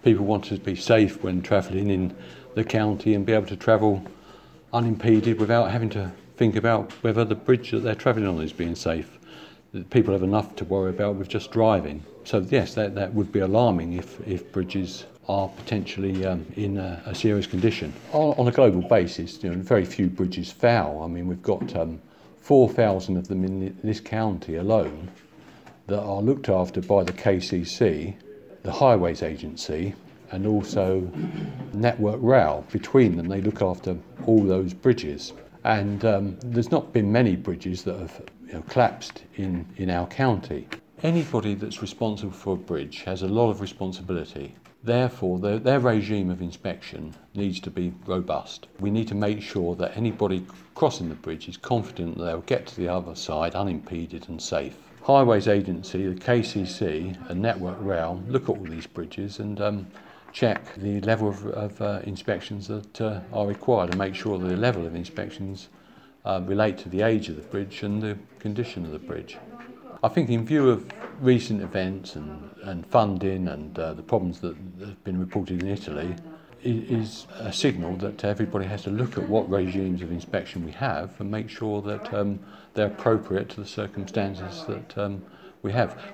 People want to be safe when travelling in the county and be able to travel unimpeded without having to think about whether the bridge that they're travelling on is being safe. People have enough to worry about with just driving. So yes, that would be alarming if bridges are potentially in a serious condition. On a global basis, very few bridges fail. I mean, we've got 4,000 of them in this county alone that are looked after by the KCC, the Highways Agency, and also Network Rail. Between them, they look after all those bridges. And there's not been many bridges that have collapsed in our county. Anybody that's responsible for a bridge has a lot of responsibility. Therefore, their regime of inspection needs to be robust. We need to make sure that anybody crossing the bridge is confident that they'll get to the other side unimpeded and safe. Highways Agency, the KCC and Network Rail look at all these bridges and check the level of inspections that are required and make sure that the level of inspections relate to the age of the bridge and the condition of the bridge. I think in view of recent events and funding and the problems that have been reported in Italy, it is a signal that everybody has to look at what regimes of inspection we have and make sure that they're appropriate to the circumstances that we have.